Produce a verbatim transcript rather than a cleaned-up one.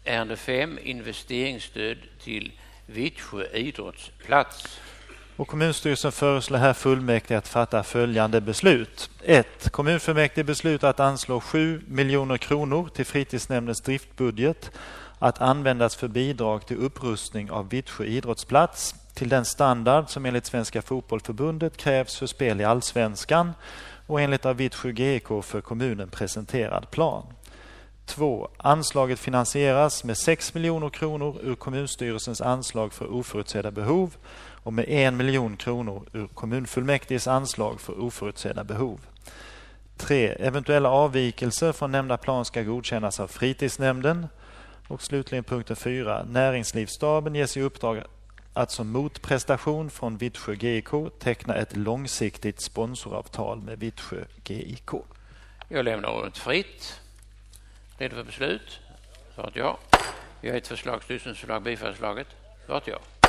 Ärende fem, investeringsstöd till Vittsjö idrottsplats. Och kommunstyrelsen föreslår här fullmäktige att fatta följande beslut. ett. Kommunfullmäktige beslutar att anslå sju miljoner kronor till fritidsnämndens driftbudget att användas för bidrag till upprustning av Vittsjö idrottsplats till den standard som enligt Svenska fotbollförbundet krävs för spel i allsvenskan och enligt av Vittsjö G I K för kommunen presenterad plan. två. Anslaget finansieras med sex miljoner kronor ur kommunstyrelsens anslag för oförutsedda behov och med en miljon kronor ur kommunfullmäktiges anslag för oförutsedda behov. tre. Eventuella avvikelser från nämnda plan ska godkännas av fritidsnämnden. Och slutligen punkten fyra. Näringslivsstaben ges i uppdrag att som motprestation från Vittsjö G I K teckna ett långsiktigt sponsoravtal med Vittsjö G I K. Jag lämnar ordet fritt. Redo för beslut? Svaret ja. Vi har ett förslag, styrelsens förslag, bifallsförslaget. Svaret ja.